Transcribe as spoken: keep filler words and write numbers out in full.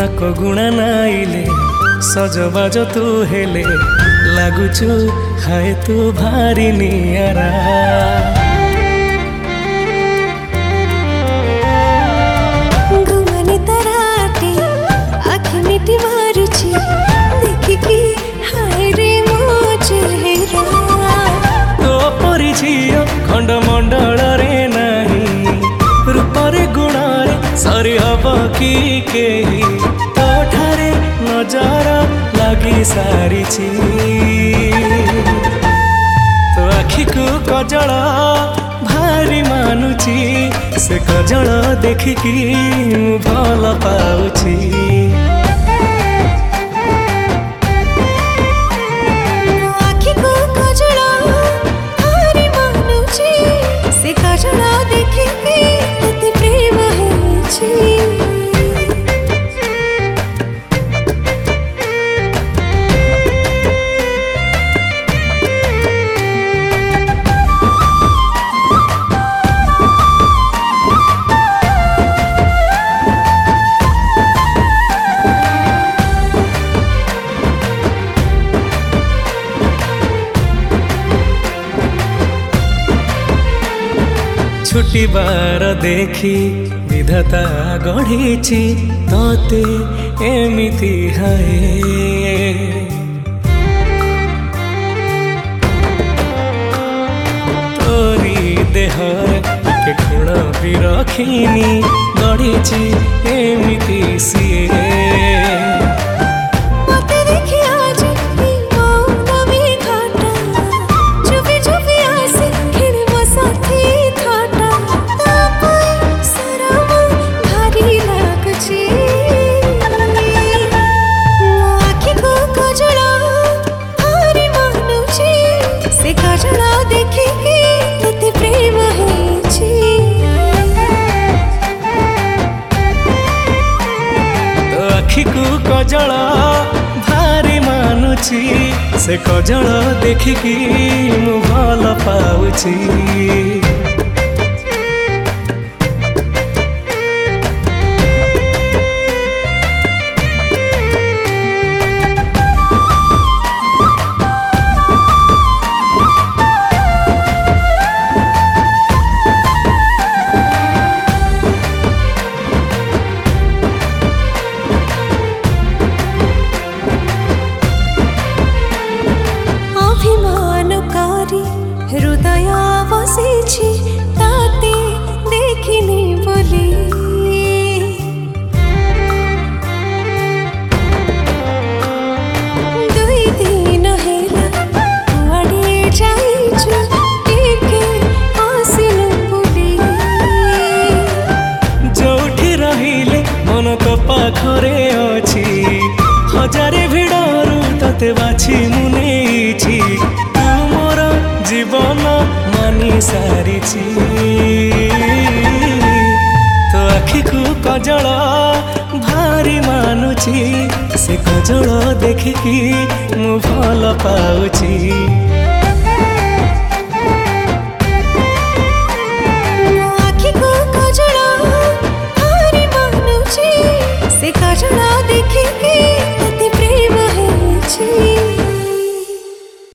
को गुणा नाइले सजबाज तू हेले लागुचु हाय तू भारी नियारा। गुमानी तराटे आँखी मिटी मारुची देखिकी हाय रे मो चेहरा। तो परी झियो खंड मंडल रे नहीं रूपरे गुणरे सरी हब कि केही तो ठारे नजर लगी सारी तो आखि को कजल भारी मानुची से कजल देखिकी मु भल पाउची। आखि को कजल भारी मानुची से कजल देखिकी तते प्रेम हेछि। छुट्टी बार देखी विधाता गढ़ी तोते एमिति हाय। तोरी देहर के गुण भी रखीनी गढ़ी एमिति सीए। कजल भारी मानुची से कजल देखिकी मु भल पाउची। हृदय बसेछि ताते देखिनी बोली। दुई दिन हेला कुआडे जाइछु टिके आसिनु बोली। जोठी रहिले मन तो पाखरे अछि हजारे भिड़रू तते बाछि मु नेछि जीवन मानी सारी तो आखि को कजल भारी मानुची से कजल देखिकी मु भल पाउची।